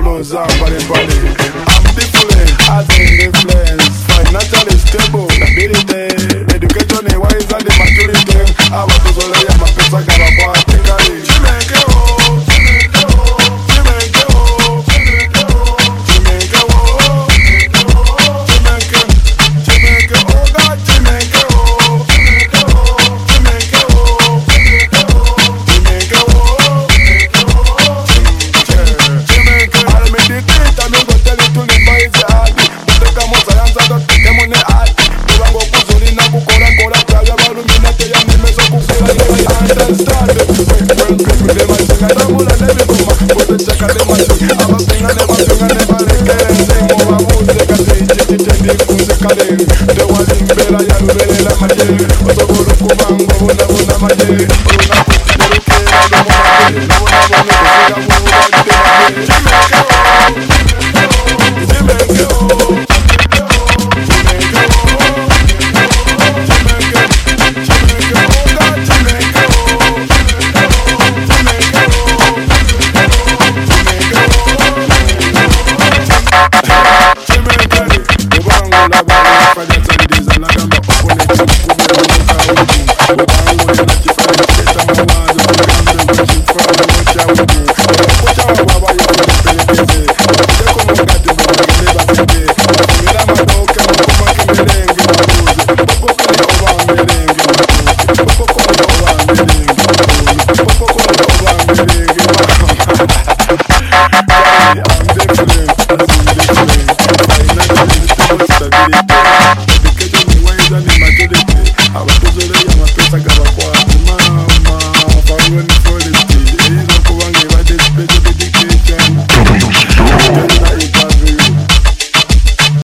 follows and pali. I'm different as an influence. Financially stable, stability. Education is wise and the maturity. I want to solve my pesa carapatically. I'm a